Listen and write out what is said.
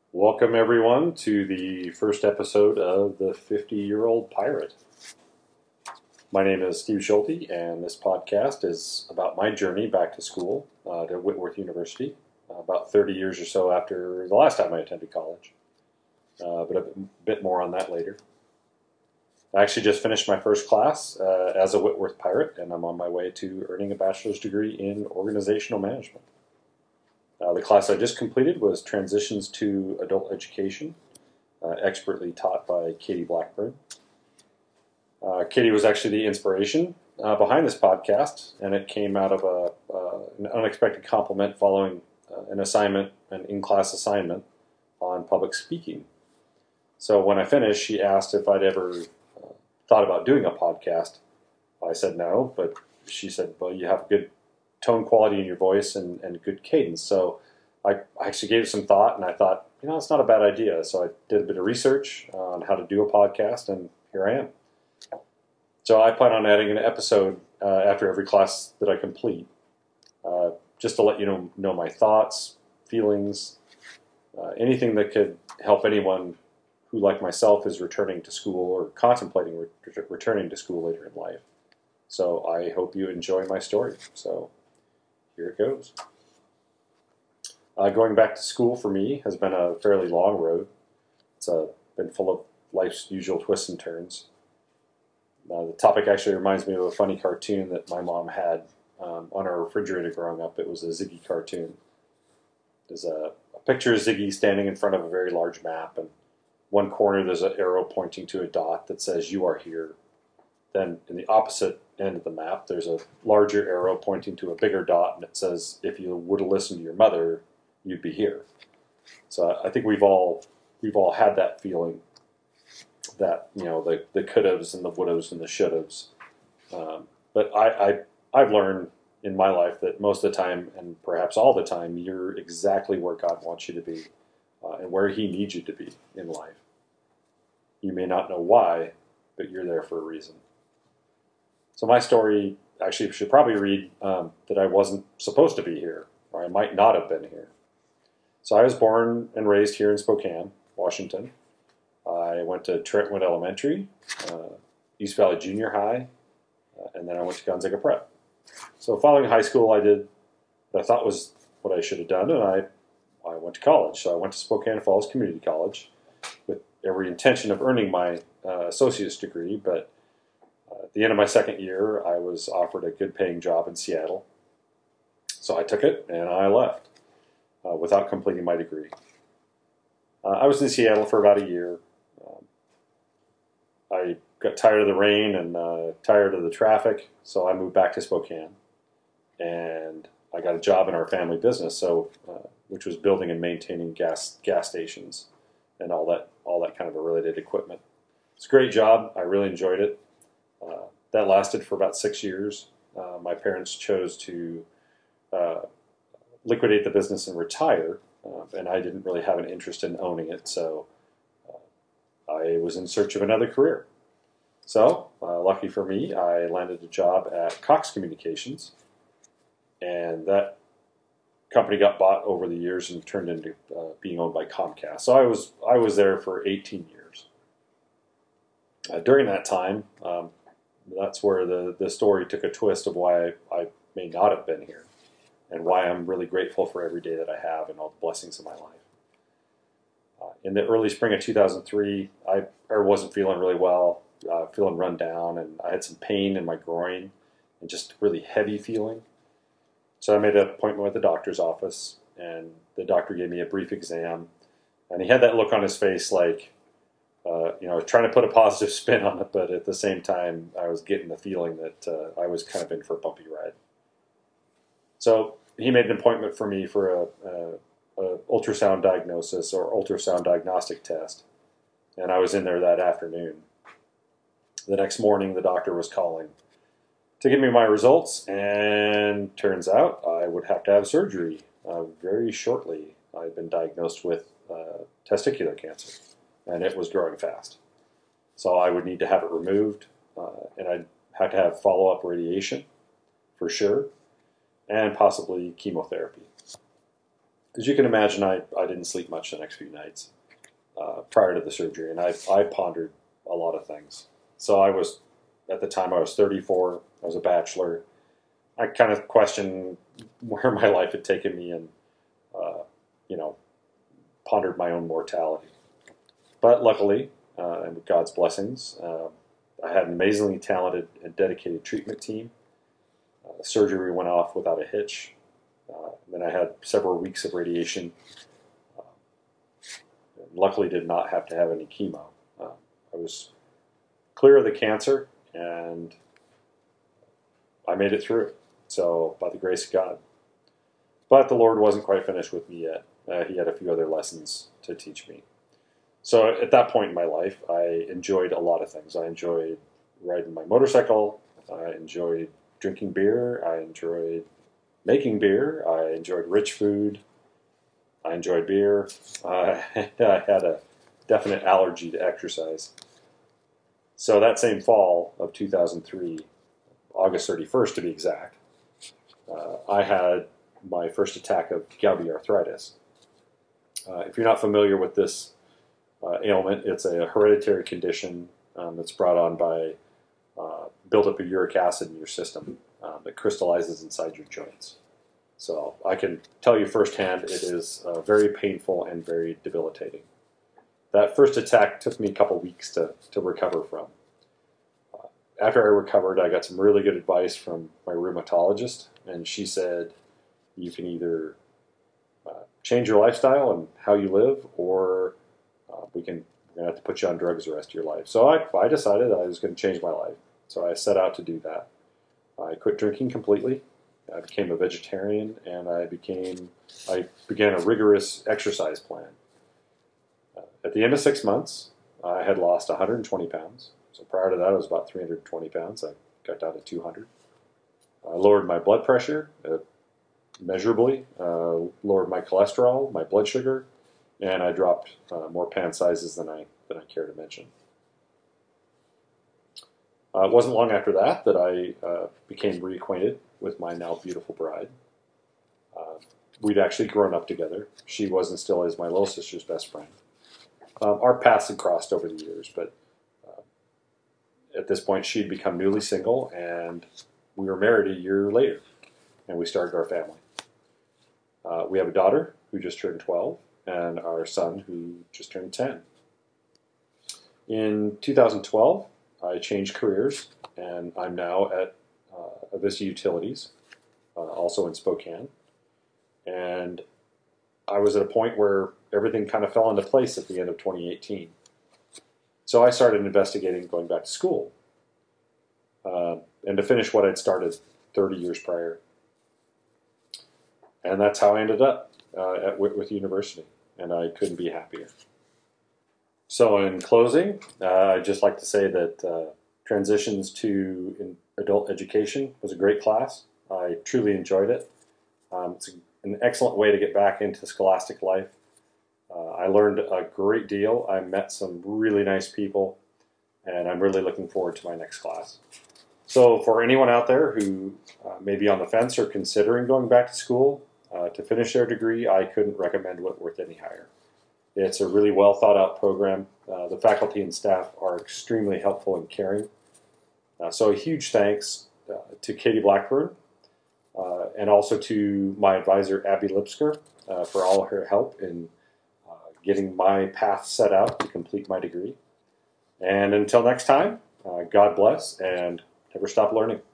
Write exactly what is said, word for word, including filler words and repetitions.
Welcome, everyone, to the first episode of The fifty-Year-Old Pirate. My name is Steve Schulte, and this podcast is about my journey back to school uh, to Whitworth University, uh, about thirty years or so after the last time I attended college. Uh, but a bit more on that later. I actually just finished my first class uh, as a Whitworth Pirate, and I'm on my way to earning a bachelor's degree in organizational management. Uh, the class I just completed was Transitions to Adult Education, uh, expertly taught by Katie Blackburn. Uh, Katie was actually the inspiration uh, behind this podcast, and it came out of a, uh, an unexpected compliment following uh, an assignment, an in-class assignment on public speaking. So when I finished, she asked if I'd ever uh, thought about doing a podcast. I said no, but she said, well, you have good tone quality in your voice and, and good cadence. So I, I actually gave it some thought, and I thought, you know, it's not a bad idea. So I did a bit of research on how to do a podcast, and here I am. So I plan on adding an episode uh, after every class that I complete, uh, just to let you know, know my thoughts, feelings, uh, anything that could help anyone who, like myself, is returning to school or contemplating re- returning to school later in life. So I hope you enjoy my story. So here it goes. Uh, going back to school for me has been a fairly long road. It's uh, been full of life's usual twists and turns. Uh, the topic actually reminds me of a funny cartoon that my mom had um, on our refrigerator growing up. It was a Ziggy cartoon. There's a, a picture of Ziggy standing in front of a very large map, and one corner there's an arrow pointing to a dot that says, "You are here." Then in the opposite end of the map, there's a larger arrow pointing to a bigger dot, and it says, "If you would have listened to your mother, you'd be here." So I think we've all we've all had that feeling that, you know, the the could-haves and the would-haves and the should-haves. Um, but I, I I've learned in my life that most of the time, and perhaps all the time, you're exactly where God wants you to be, uh, and where He needs you to be in life. You may not know why, but you're there for a reason. So my story actually should probably read um, that I wasn't supposed to be here, or I might not have been here. So I was born and raised here in Spokane, Washington. I went to Trentwood Elementary, uh, East Valley Junior High, uh, and then I went to Gonzaga Prep. So following high school, I did what I thought was what I should have done, and I, I went to college. So I went to Spokane Falls Community College with every intention of earning my uh, associate's degree, but uh, at the end of my second year, I was offered a good-paying job in Seattle. So I took it, and I left uh, without completing my degree. Uh, I was in Seattle for about a year. Um, I got tired of the rain and uh, tired of the traffic, so I moved back to Spokane. And I got a job in our family business, so uh, which was building and maintaining gas gas stations and all that all that kind of a related equipment. It's a great job. I really enjoyed it. Uh, that lasted for about six years. Uh, my parents chose to uh, liquidate the business and retire, uh, and I didn't really have an interest in owning it, so uh, I was in search of another career. So, uh, lucky for me, I landed a job at Cox Communications, and that company got bought over the years and turned into uh, being owned by Comcast. So I was I was there for eighteen years. Uh, during that time, um, that's where the, the story took a twist of why I, I may not have been here, and why I'm really grateful for every day that I have and all the blessings in my life. Uh, in the early spring of two thousand three, I, I wasn't feeling really well, uh, feeling run down, and I had some pain in my groin and just really heavy feeling. So I made an appointment with the doctor's office, and the doctor gave me a brief exam, and he had that look on his face like, uh, you know, I was trying to put a positive spin on it, but at the same time, I was getting the feeling that uh, I was kind of in for a bumpy ride. So he made an appointment for me for a, a, a ultrasound diagnosis or ultrasound diagnostic test, and I was in there that afternoon. The next morning, the doctor was calling to give me my results, and turns out I would have to have surgery uh, very shortly. I had been diagnosed with uh, testicular cancer, and it was growing fast. So I would need to have it removed, uh, and I'd have to have follow-up radiation for sure, and possibly chemotherapy. as you can imagine, I, I didn't sleep much the next few nights uh, prior to the surgery, and I, I pondered a lot of things. So I was, at the time, I was thirty-four. I was a bachelor. I kind of questioned where my life had taken me, and uh, you know, pondered my own mortality. But luckily, uh, and with God's blessings, uh, I had an amazingly talented and dedicated treatment team. Uh, the surgery went off without a hitch. Uh, then I had several weeks of radiation. Uh, luckily, did not have to have any chemo. Uh, I was clear of the cancer, and I made it through it. So, by the grace of God. But the Lord wasn't quite finished with me yet. Uh, he had a few other lessons to teach me. So, at that point in my life, I enjoyed a lot of things. I enjoyed riding my motorcycle. I enjoyed drinking beer. I enjoyed making beer. I enjoyed rich food. I enjoyed beer. Uh, I had a definite allergy to exercise. So that same fall of two thousand three, August thirty-first to be exact, uh, I had my first attack of Gouty arthritis. Uh, if you're not familiar with this uh, ailment, it's a hereditary condition um, that's brought on by uh, buildup of uric acid in your system uh, that crystallizes inside your joints. So I can tell you firsthand, it is uh, very painful and very debilitating. That first attack took me a couple weeks to, to recover from. Uh, after I recovered, I got some really good advice from my rheumatologist, and she said, you can either uh, change your lifestyle and how you live, or uh, we can, we're going to have to put you on drugs the rest of your life. So I, I decided I was going to change my life. So I set out to do that. I quit drinking completely. I became a vegetarian, and I became I began a rigorous exercise plan. Uh, at the end of six months, I had lost one hundred twenty pounds. So prior to that, I was about three hundred twenty pounds. I got down to two hundred. I lowered my blood pressure uh, measurably, uh, lowered my cholesterol, my blood sugar, and I dropped uh, more pant sizes than I than I care to mention. Uh, it wasn't long after that that I uh, became reacquainted with my now beautiful bride. Uh, we'd actually grown up together. She was and still is my little sister's best friend. Um, our paths had crossed over the years, but uh, at this point she'd become newly single, and we were married a year later, and we started our family. Uh, we have a daughter who just turned twelve, and our son who just turned ten. In two thousand twelve, I changed careers, and I'm now at uh, Avista Utilities, uh, also in Spokane. And I was at a point where everything kind of fell into place at the end of twenty eighteen. So I started investigating going back to school, uh, and to finish what I'd started thirty years prior. And that's how I ended up uh, at Whitworth University, and I couldn't be happier. So in closing, uh, I'd just like to say that uh, Transitions to in Adult Education was a great class. I truly enjoyed it. Um, it's an excellent way to get back into scholastic life. Uh, I learned a great deal. I met some really nice people, and I'm really looking forward to my next class. So for anyone out there who uh, may be on the fence or considering going back to school uh, to finish their degree, I couldn't recommend Whitworth any higher. It's a really well thought out program. Uh, the faculty and staff are extremely helpful and caring. Uh, so a huge thanks uh, to Katie Blackburn uh, and also to my advisor Abby Lipsker uh, for all her help in uh, getting my path set out to complete my degree. And until next time, uh, God bless and never stop learning.